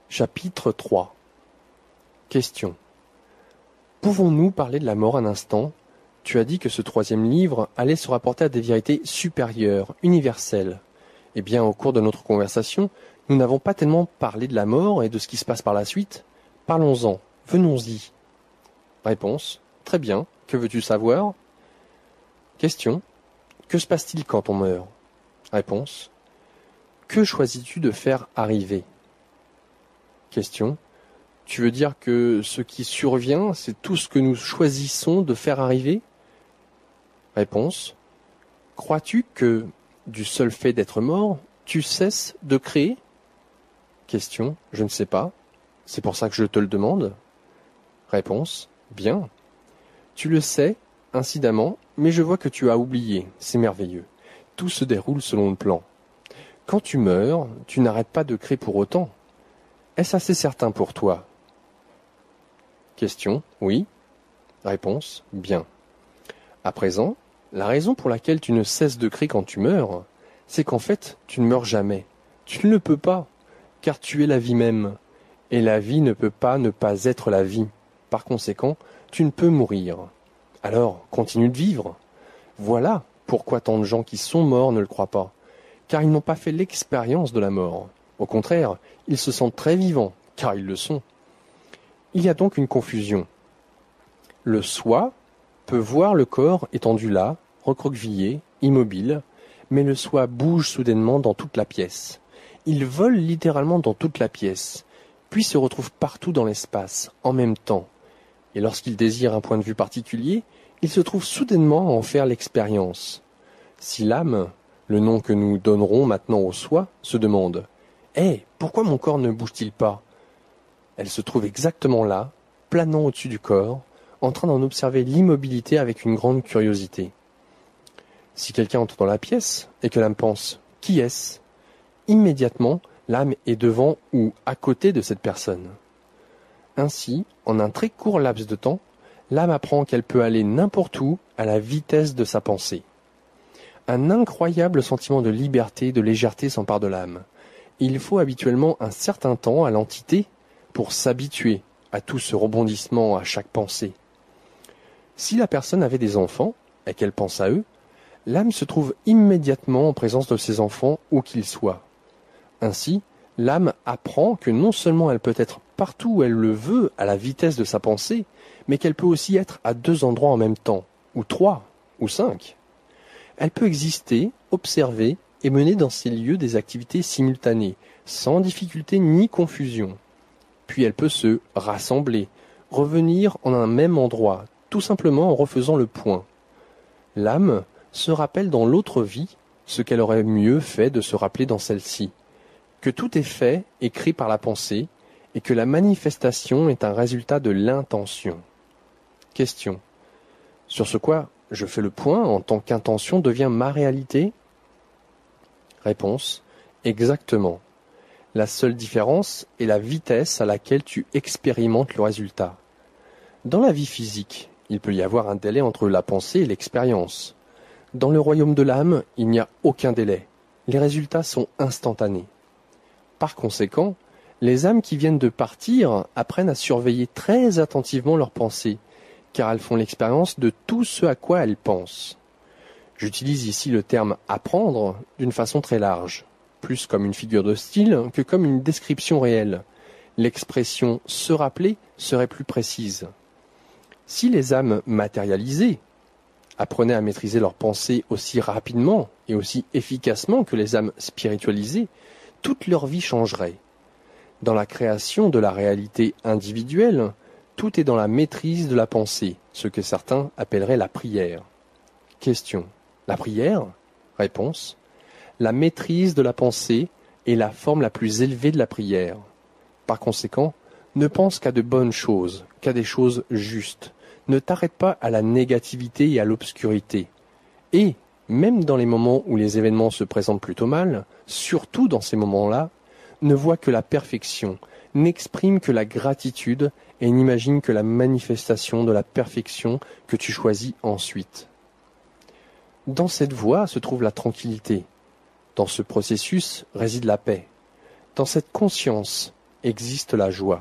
Chapitre 3. Question. Pouvons-nous parler de la mort un instant? Tu as dit que ce troisième livre allait se rapporter à des vérités supérieures, universelles. Eh bien, au cours de notre conversation, nous n'avons pas tellement parlé de la mort et de ce qui se passe par la suite. Parlons-en, venons-y. Réponse. Très bien, que veux-tu savoir? Question. Que se passe-t-il quand on meurt? Réponse. Que choisis-tu de faire arriver? Question. Tu veux dire que ce qui survient, c'est tout ce que nous choisissons de faire arriver? Réponse. Crois-tu que, du seul fait d'être mort, tu cesses de créer? Question. Je ne sais pas. C'est pour ça que je te le demande. Réponse. Bien. Tu le sais, incidemment, mais je vois que tu as oublié. C'est merveilleux. Tout se déroule selon le plan. Quand tu meurs, tu n'arrêtes pas de créer pour autant. Est-ce assez certain pour toi? Question. Oui. Réponse. Bien. À présent, la raison pour laquelle tu ne cesses de créer quand tu meurs, c'est qu'en fait, tu ne meurs jamais. Tu ne le peux pas, car tu es la vie même. Et la vie ne peut pas ne pas être la vie. Par conséquent, tu ne peux mourir. Alors, continue de vivre. Voilà pourquoi tant de gens qui sont morts ne le croient pas, car ils n'ont pas fait l'expérience de la mort. Au contraire, ils se sentent très vivants, car ils le sont. Il y a donc une confusion. Le soi peut voir le corps étendu là, recroquevillé, immobile, mais le soi bouge soudainement dans toute la pièce. Il vole littéralement dans toute la pièce, puis se retrouve partout dans l'espace, en même temps. Et lorsqu'il désire un point de vue particulier, il se trouve soudainement à en faire l'expérience. Si l'âme, le nom que nous donnerons maintenant au soi, se demande « Hé, pourquoi mon corps ne bouge-t-il pas ?» Elle se trouve exactement là, planant au-dessus du corps, en train d'en observer l'immobilité avec une grande curiosité. Si quelqu'un entre dans la pièce et que l'âme pense « Qui est-ce ?» immédiatement, l'âme est devant ou à côté de cette personne. Ainsi, en un très court laps de temps, l'âme apprend qu'elle peut aller n'importe où à la vitesse de sa pensée. Un incroyable sentiment de liberté et de légèreté s'empare de l'âme. Il faut habituellement un certain temps à l'entité pour s'habituer à tout ce rebondissement à chaque pensée. Si la personne avait des enfants et qu'elle pense à eux, l'âme se trouve immédiatement en présence de ses enfants où qu'ils soient. Ainsi, l'âme apprend que non seulement elle peut être partout où elle le veut à la vitesse de sa pensée, mais qu'elle peut aussi être à 2 endroits en même temps, ou 3, ou 5. Elle peut exister, observer et mener dans ces lieux des activités simultanées, sans difficulté ni confusion. Puis elle peut se rassembler, revenir en un même endroit, tout simplement en refaisant le point. L'âme se rappelle dans l'autre vie ce qu'elle aurait mieux fait de se rappeler dans celle-ci, que tout est fait, écrit par la pensée, et que la manifestation est un résultat de l'intention. Question. Sur ce quoi je fais le point en tant qu'intention devient ma réalité? Réponse. Exactement. La seule différence est la vitesse à laquelle tu expérimentes le résultat. Dans la vie physique, il peut y avoir un délai entre la pensée et l'expérience. Dans le royaume de l'âme, il n'y a aucun délai. Les résultats sont instantanés. Par conséquent, les âmes qui viennent de partir apprennent à surveiller très attentivement leurs pensées, car elles font l'expérience de tout ce à quoi elles pensent. J'utilise ici le terme « apprendre » d'une façon très large, plus comme une figure de style que comme une description réelle. L'expression « se rappeler » serait plus précise. Si les âmes matérialisées apprenaient à maîtriser leurs pensées aussi rapidement et aussi efficacement que les âmes spiritualisées, toute leur vie changerait. Dans la création de la réalité individuelle, tout est dans la maîtrise de la pensée, ce que certains appelleraient la prière. Question. La prière? Réponse. La maîtrise de la pensée est la forme la plus élevée de la prière. Par conséquent, ne pense qu'à de bonnes choses, qu'à des choses justes. Ne t'arrête pas à la négativité et à l'obscurité. Et, même dans les moments où les événements se présentent plutôt mal, surtout dans ces moments-là, ne vois que la perfection, n'exprime que la gratitude et n'imagine que la manifestation de la perfection que tu choisis ensuite. Dans cette voie se trouve la tranquillité. Dans ce processus réside la paix. Dans cette conscience existe la joie.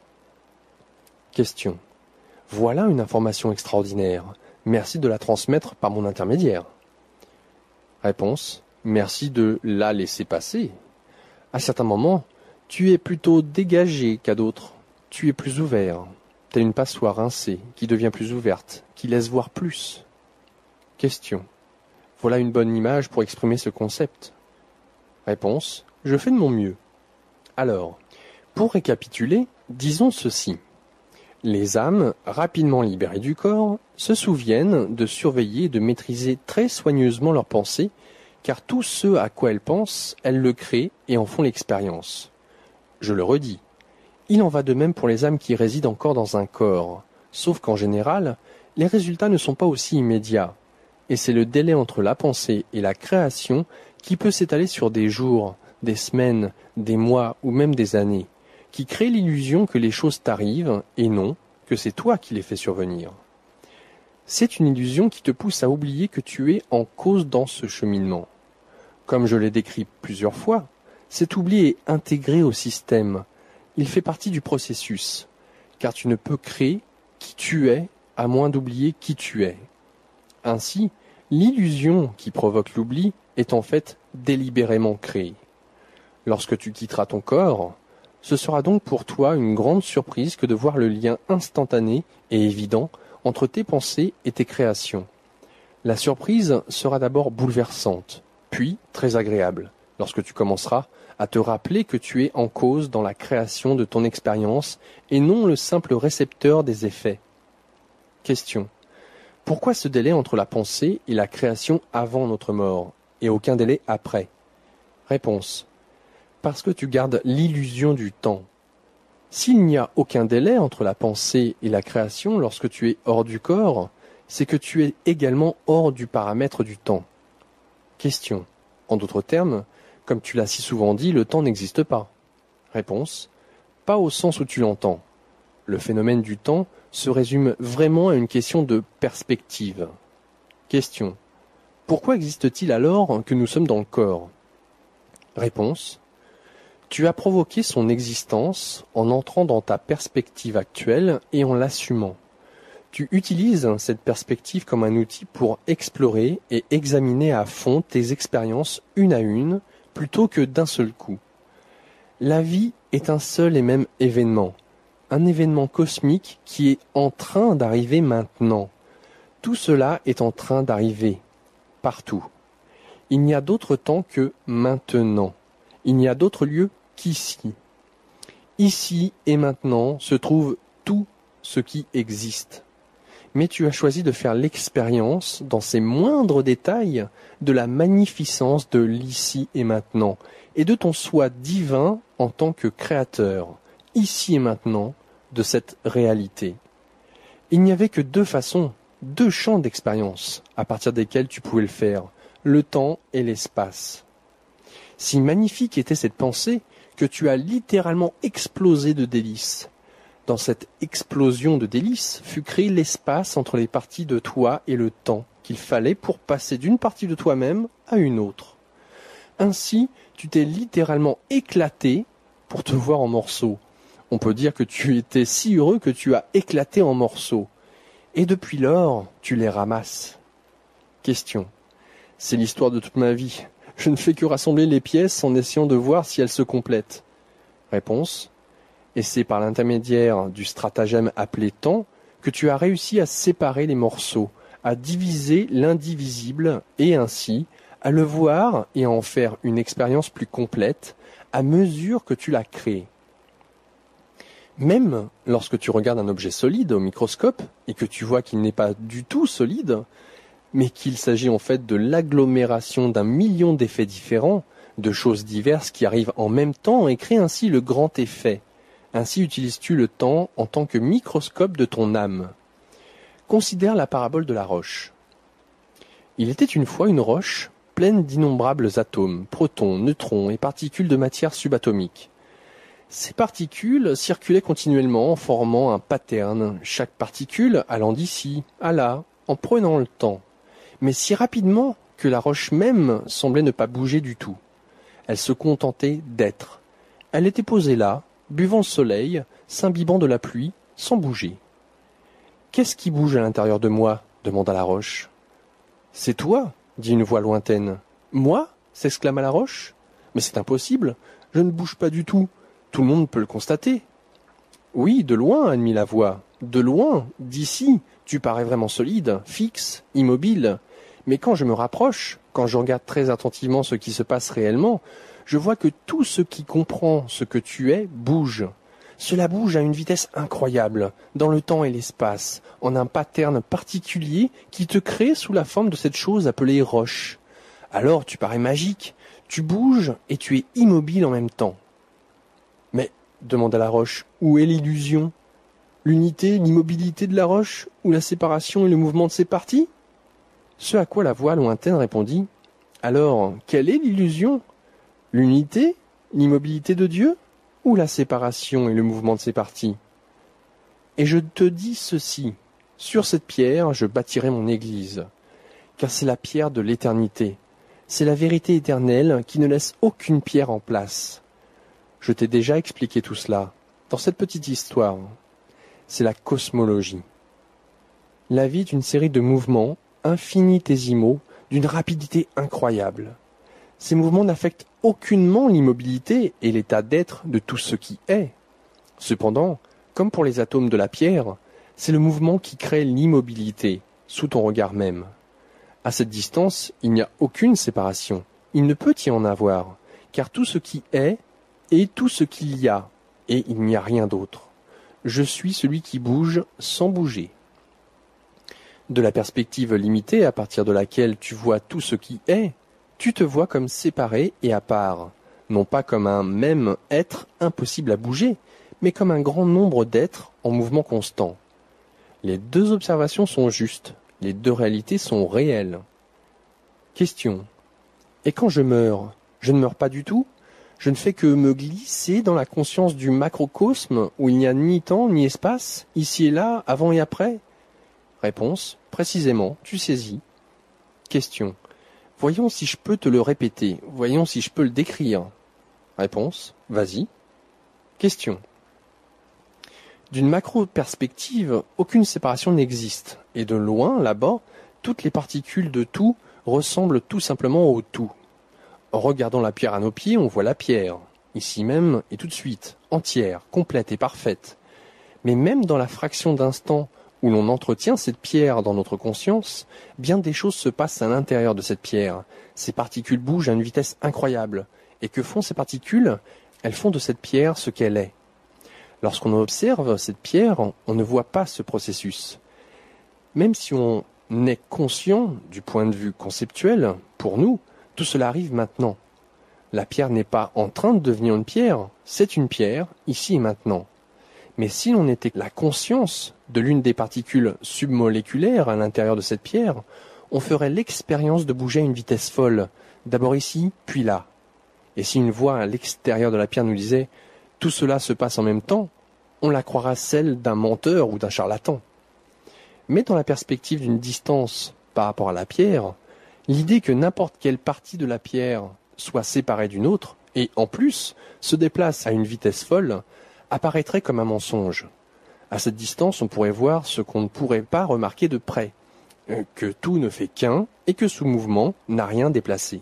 Question. Voilà une information extraordinaire. Merci de la transmettre par mon intermédiaire. Réponse. Merci de la laisser passer. À certains moments, tu es plutôt dégagé qu'à d'autres. Tu es plus ouvert. T'es une passoire rincée qui devient plus ouverte, qui laisse voir plus. Question. Voilà une bonne image pour exprimer ce concept. Réponse. Je fais de mon mieux. Alors, pour récapituler, disons ceci. Les âmes, rapidement libérées du corps, se souviennent de surveiller et de maîtriser très soigneusement leurs pensées, car tout ce à quoi elles pensent, elles le créent et en font l'expérience. Je le redis, il en va de même pour les âmes qui résident encore dans un corps, sauf qu'en général, les résultats ne sont pas aussi immédiats, et c'est le délai entre la pensée et la création qui peut s'étaler sur des jours, des semaines, des mois ou même des années, qui crée l'illusion que les choses t'arrivent et non que c'est toi qui les fais survenir. C'est une illusion qui te pousse à oublier que tu es en cause dans ce cheminement. Comme je l'ai décrit plusieurs fois, cet oubli est intégré au système. Il fait partie du processus, car tu ne peux créer qui tu es à moins d'oublier qui tu es. Ainsi, l'illusion qui provoque l'oubli est en fait délibérément créée. Lorsque tu quitteras ton corps, ce sera donc pour toi une grande surprise que de voir le lien instantané et évident entre tes pensées et tes créations. La surprise sera d'abord bouleversante, puis très agréable, lorsque tu commenceras à te rappeler que tu es en cause dans la création de ton expérience et non le simple récepteur des effets. Question. Pourquoi ce délai entre la pensée et la création avant notre mort, et aucun délai après? Réponse. Parce que tu gardes l'illusion du temps. S'il n'y a aucun délai entre la pensée et la création lorsque tu es hors du corps, c'est que tu es également hors du paramètre du temps. Question. En d'autres termes, comme tu l'as si souvent dit, le temps n'existe pas. Réponse. Pas au sens où tu l'entends. Le phénomène du temps se résume vraiment à une question de perspective. Question. Pourquoi existe-t-il alors que nous sommes dans le corps? Réponse. Tu as provoqué son existence en entrant dans ta perspective actuelle et en l'assumant. Tu utilises cette perspective comme un outil pour explorer et examiner à fond tes expériences une à une, plutôt que d'un seul coup. La vie est un seul et même événement, un événement cosmique qui est en train d'arriver maintenant. Tout cela est en train d'arriver, partout. Il n'y a d'autre temps que maintenant. Il n'y a d'autre lieu qu'ici. Ici et maintenant se trouve tout ce qui existe. Mais tu as choisi de faire l'expérience, dans ses moindres détails, de la magnificence de l'ici et maintenant, et de ton soi divin en tant que créateur, ici et maintenant, de cette réalité. Il n'y avait que deux façons, deux champs d'expérience, à partir desquels tu pouvais le faire, le temps et l'espace. Si magnifique était cette pensée que tu as littéralement explosé de délices. Dans cette explosion de délices fut créé l'espace entre les parties de toi et le temps qu'il fallait pour passer d'une partie de toi-même à une autre. Ainsi, tu t'es littéralement éclaté pour te voir en morceaux. On peut dire que tu étais si heureux que tu as éclaté en morceaux. Et depuis lors, tu les ramasses. Question. C'est l'histoire de toute ma vie. Je ne fais que rassembler les pièces en essayant de voir si elles se complètent. Réponse. Et c'est par l'intermédiaire du stratagème appelé temps que tu as réussi à séparer les morceaux, à diviser l'indivisible et ainsi à le voir et à en faire une expérience plus complète à mesure que tu l'as créé. Même lorsque tu regardes un objet solide au microscope et que tu vois qu'il n'est pas du tout solide, mais qu'il s'agit en fait de l'agglomération d'un million d'effets différents, de choses diverses qui arrivent en même temps et créent ainsi le grand effet. Ainsi utilises-tu le temps en tant que microscope de ton âme. Considère la parabole de la roche. Il était une fois une roche pleine d'innombrables atomes, protons, neutrons et particules de matière subatomique. Ces particules circulaient continuellement en formant un pattern, chaque particule allant d'ici à là, en prenant le temps, mais si rapidement que la roche même semblait ne pas bouger du tout. Elle se contentait d'être. Elle était posée là, buvant le soleil, s'imbibant de la pluie, sans bouger. « Qu'est-ce qui bouge à l'intérieur de moi » demanda la roche. « C'est toi » dit une voix lointaine. « Moi » s'exclama la roche. « Mais c'est impossible, je ne bouge pas du tout, tout le monde peut le constater. »« Oui, de loin, » admit la voix, « de loin, d'ici, tu parais vraiment solide, fixe, immobile. Mais quand je me rapproche, quand je regarde très attentivement ce qui se passe réellement, je vois que tout ce qui comprend ce que tu es bouge. Cela bouge à une vitesse incroyable, dans le temps et l'espace, en un pattern particulier qui te crée sous la forme de cette chose appelée roche. Alors tu parais magique, tu bouges et tu es immobile en même temps. Mais, demanda la roche, où est l'illusion? L'unité, l'immobilité de la roche, ou la séparation et le mouvement de ses parties? Ce à quoi la voix lointaine répondit: alors, quelle est l'illusion? L'unité, l'immobilité de Dieu, ou la séparation et le mouvement de ses parties? Et je te dis ceci, sur cette pierre je bâtirai mon église, car c'est la pierre de l'éternité, c'est la vérité éternelle qui ne laisse aucune pierre en place. Je t'ai déjà expliqué tout cela, dans cette petite histoire. C'est la cosmologie. La vie est une série de mouvements infinitésimaux d'une rapidité incroyable. Ces mouvements n'affectent aucunement l'immobilité et l'état d'être de tout ce qui est. Cependant, comme pour les atomes de la pierre, c'est le mouvement qui crée l'immobilité, sous ton regard même. À cette distance, il n'y a aucune séparation. Il ne peut y en avoir, car tout ce qui est tout ce qu'il y a, et il n'y a rien d'autre. Je suis celui qui bouge sans bouger. De la perspective limitée à partir de laquelle tu vois tout ce qui est, tu te vois comme séparé et à part, non pas comme un même être impossible à bouger, mais comme un grand nombre d'êtres en mouvement constant. Les deux observations sont justes, les deux réalités sont réelles. Question. Et quand je meurs, je ne meurs pas du tout? Je ne fais que me glisser dans la conscience du macrocosme où il n'y a ni temps ni espace, ici et là, avant et après? Réponse. Précisément, tu saisis. Question. Voyons si je peux te le répéter, voyons si je peux le décrire. Réponse. Vas-y. Question. D'une macro-perspective, aucune séparation n'existe, et de loin, là-bas, toutes les particules de tout ressemblent tout simplement au tout. En regardant la pierre à nos pieds, on voit la pierre, ici même et tout de suite, entière, complète et parfaite. Mais même dans la fraction d'instant où l'on entretient cette pierre dans notre conscience, bien des choses se passent à l'intérieur de cette pierre. Ces particules bougent à une vitesse incroyable. Et que font ces particules? Elles font de cette pierre ce qu'elle est. Lorsqu'on observe cette pierre, on ne voit pas ce processus. Même si on est conscient du point de vue conceptuel, pour nous, tout cela arrive maintenant. La pierre n'est pas en train de devenir une pierre, c'est une pierre, ici et maintenant. Mais si l'on était la conscience de l'une des particules submoléculaires à l'intérieur de cette pierre, on ferait l'expérience de bouger à une vitesse folle, d'abord ici, puis là. Et si une voix à l'extérieur de la pierre nous disait « tout cela se passe en même temps », on la croira celle d'un menteur ou d'un charlatan. Mais dans la perspective d'une distance par rapport à la pierre, l'idée que n'importe quelle partie de la pierre soit séparée d'une autre, et en plus se déplace à une vitesse folle, apparaîtrait comme un mensonge. À cette distance, on pourrait voir ce qu'on ne pourrait pas remarquer de près, que tout ne fait qu'un et que ce mouvement n'a rien déplacé.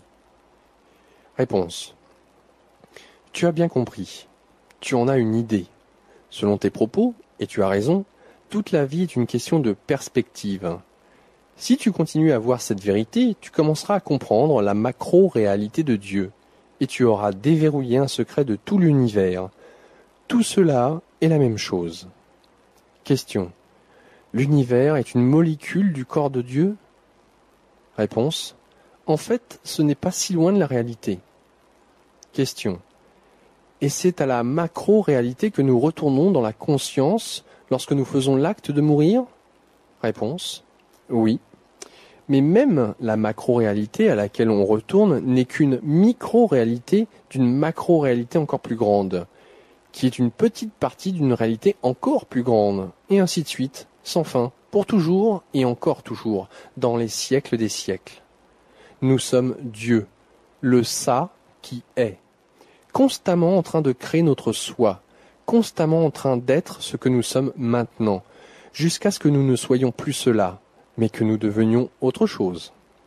Réponse. Tu as bien compris. Tu en as une idée. Selon tes propos, et tu as raison, toute la vie est une question de perspective. Si tu continues à voir cette vérité, tu commenceras à comprendre la macro-réalité de Dieu, et tu auras déverrouillé un secret de tout l'univers. Tout cela est la même chose. Question. L'univers est une molécule du corps de Dieu? Réponse. En fait, ce n'est pas si loin de la réalité. Question. Et c'est à la macro-réalité que nous retournons dans la conscience lorsque nous faisons l'acte de mourir? Réponse. Oui. Mais même la macro-réalité à laquelle on retourne n'est qu'une micro-réalité d'une macro-réalité encore plus grande, qui est une petite partie d'une réalité encore plus grande, et ainsi de suite, sans fin, pour toujours et encore toujours, dans les siècles des siècles. Nous sommes Dieu, le ça qui est, constamment en train de créer notre soi, constamment en train d'être ce que nous sommes maintenant, jusqu'à ce que nous ne soyons plus cela, mais que nous devenions autre chose.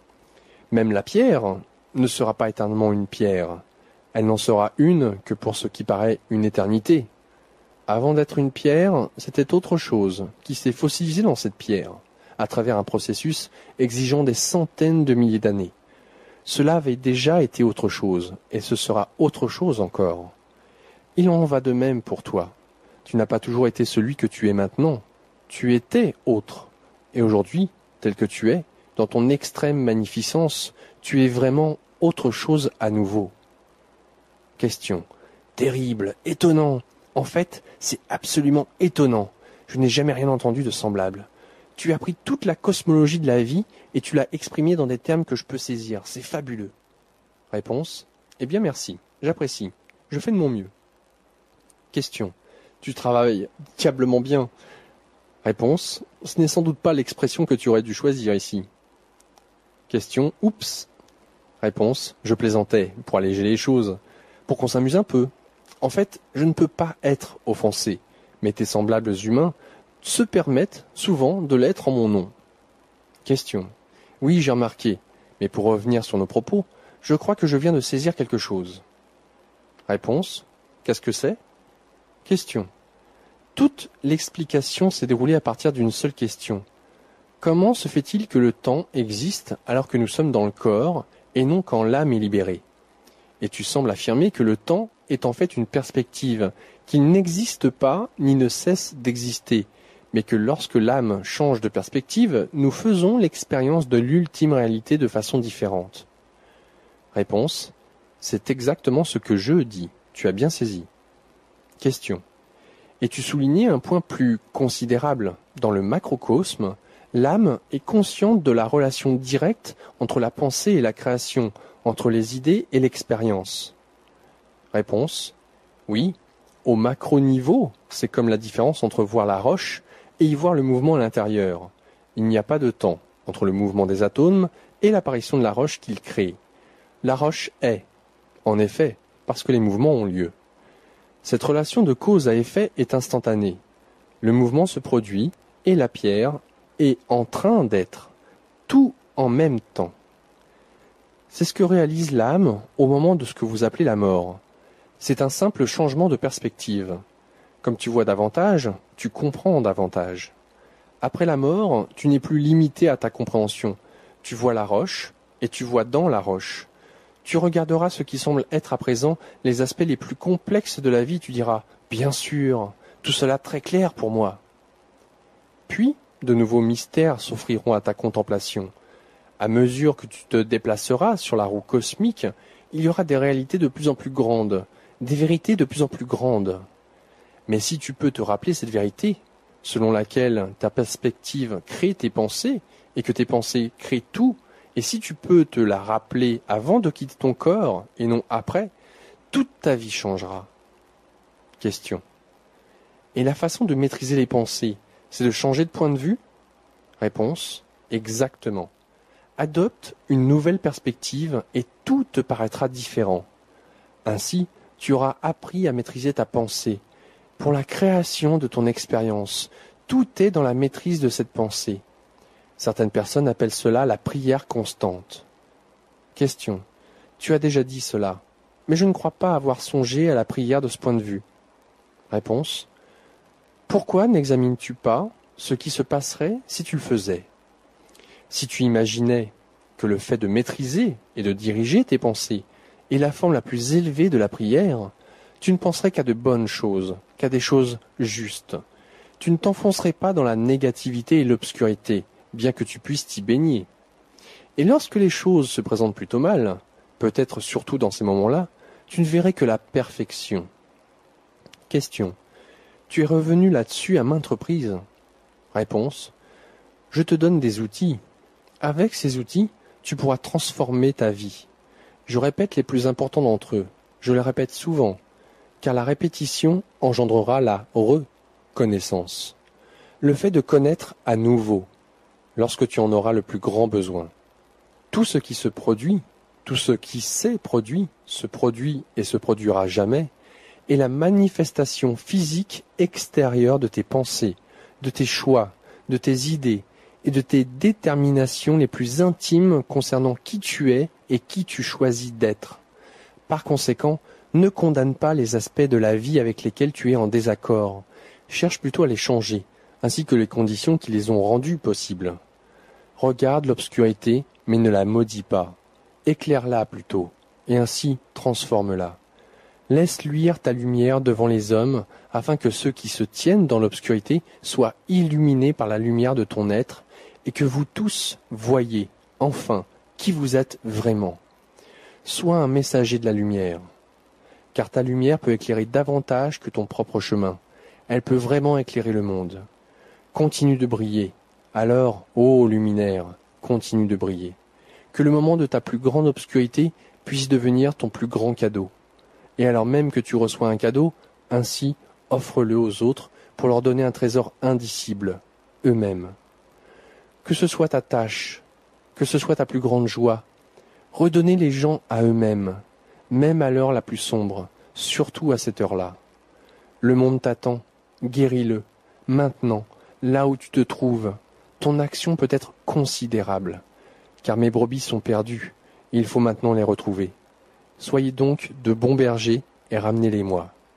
Même la pierre ne sera pas éternellement une pierre. Elle n'en sera une que pour ce qui paraît une éternité. Avant d'être une pierre, c'était autre chose qui s'est fossilisé dans cette pierre, à travers un processus exigeant des centaines de milliers d'années. Cela avait déjà été autre chose, et ce sera autre chose encore. Il en va de même pour toi. Tu n'as pas toujours été celui que tu es maintenant. Tu étais autre. Et aujourd'hui, tel que tu es, dans ton extrême magnificence, tu es vraiment autre chose à nouveau. Question. Terrible, étonnant. En fait, c'est absolument étonnant. Je n'ai jamais rien entendu de semblable. Tu as pris toute la cosmologie de la vie et tu l'as exprimée dans des termes que je peux saisir. C'est fabuleux. Réponse. Eh bien merci, j'apprécie. Je fais de mon mieux. Question. Tu travailles diablement bien. Réponse. Ce n'est sans doute pas l'expression que tu aurais dû choisir ici. Question. Oups. Réponse. Je plaisantais, pour alléger les choses, pour qu'on s'amuse un peu. En fait, je ne peux pas être offensé, mais tes semblables humains se permettent souvent de l'être en mon nom. Question. Oui, j'ai remarqué, mais pour revenir sur nos propos, je crois que je viens de saisir quelque chose. Réponse. Qu'est-ce que c'est? Question. Toute l'explication s'est déroulée à partir d'une seule question. Comment se fait-il que le temps existe alors que nous sommes dans le corps et non quand l'âme est libérée? Et tu sembles affirmer que le temps est en fait une perspective, qu'il n'existe pas ni ne cesse d'exister, mais que lorsque l'âme change de perspective, nous faisons l'expérience de l'ultime réalité de façon différente. Réponse. C'est exactement ce que je dis. Tu as bien saisi. Question. Et tu soulignais un point plus considérable. Dans le macrocosme, l'âme est consciente de la relation directe entre la pensée et la création, entre les idées et l'expérience. Réponse. Oui, au macro-niveau, c'est comme la différence entre voir la roche et y voir le mouvement à l'intérieur. Il n'y a pas de temps entre le mouvement des atomes et l'apparition de la roche qu'ils créent. La roche est, en effet, parce que les mouvements ont lieu. Cette relation de cause à effet est instantanée. Le mouvement se produit et la pierre est en train d'être, tout en même temps. C'est ce que réalise l'âme au moment de ce que vous appelez la mort. C'est un simple changement de perspective. Comme tu vois davantage, tu comprends davantage. Après la mort, tu n'es plus limité à ta compréhension. Tu vois la roche et tu vois dans la roche. Tu regarderas ce qui semble être à présent les aspects les plus complexes de la vie, tu diras « Bien sûr, tout cela très clair pour moi ». Puis, de nouveaux mystères s'offriront à ta contemplation. À mesure que tu te déplaceras sur la roue cosmique, il y aura des réalités de plus en plus grandes, des vérités de plus en plus grandes. Mais si tu peux te rappeler cette vérité, selon laquelle ta perspective crée tes pensées, et que tes pensées créent tout, et si tu peux te la rappeler avant de quitter ton corps, et non après, toute ta vie changera. Question. Et la façon de maîtriser les pensées, c'est de changer de point de vue? Réponse. Exactement. Adopte une nouvelle perspective et tout te paraîtra différent. Ainsi, tu auras appris à maîtriser ta pensée. Pour la création de ton expérience, tout est dans la maîtrise de cette pensée. Certaines personnes appellent cela la prière constante. Question. Tu as déjà dit cela, mais je ne crois pas avoir songé à la prière de ce point de vue. Réponse. Pourquoi n'examines-tu pas ce qui se passerait si tu le faisais? Si tu imaginais que le fait de maîtriser et de diriger tes pensées est la forme la plus élevée de la prière, tu ne penserais qu'à de bonnes choses, qu'à des choses justes. Tu ne t'enfoncerais pas dans la négativité et l'obscurité, bien que tu puisses t'y baigner. Et lorsque les choses se présentent plutôt mal, peut-être surtout dans ces moments-là, tu ne verrais que la perfection. Question. Tu es revenu là-dessus à maintes reprises. Réponse. Je te donne des outils. Avec ces outils, tu pourras transformer ta vie. Je répète les plus importants d'entre eux. Je les répète souvent, car la répétition engendrera la reconnaissance. Le fait de connaître à nouveau, lorsque tu en auras le plus grand besoin. Tout ce qui se produit, tout ce qui s'est produit, se produit et se produira jamais, est la manifestation physique extérieure de tes pensées, de tes choix, de tes idées et de tes déterminations les plus intimes concernant qui tu es et qui tu choisis d'être. Par conséquent, ne condamne pas les aspects de la vie avec lesquels tu es en désaccord. Cherche plutôt à les changer, ainsi que les conditions qui les ont rendues possibles. Regarde l'obscurité, mais ne la maudis pas. Éclaire-la plutôt, et ainsi transforme-la. Laisse luire ta lumière devant les hommes, afin que ceux qui se tiennent dans l'obscurité soient illuminés par la lumière de ton être, et que vous tous voyiez, enfin, qui vous êtes vraiment. Sois un messager de la lumière, car ta lumière peut éclairer davantage que ton propre chemin. Elle peut vraiment éclairer le monde. Continue de briller. Alors, ô luminaire, continue de briller. Que le moment de ta plus grande obscurité puisse devenir ton plus grand cadeau. Et alors même que tu reçois un cadeau, ainsi offre-le aux autres pour leur donner un trésor indicible, eux-mêmes. Que ce soit ta tâche, que ce soit ta plus grande joie, redonnez les gens à eux-mêmes, même à l'heure la plus sombre, surtout à cette heure-là. Le monde t'attend, guéris-le, maintenant, là où tu te trouves. Ton action peut être considérable, car mes brebis sont perdues, et il faut maintenant les retrouver. Soyez donc de bons bergers et ramenez-les-moi.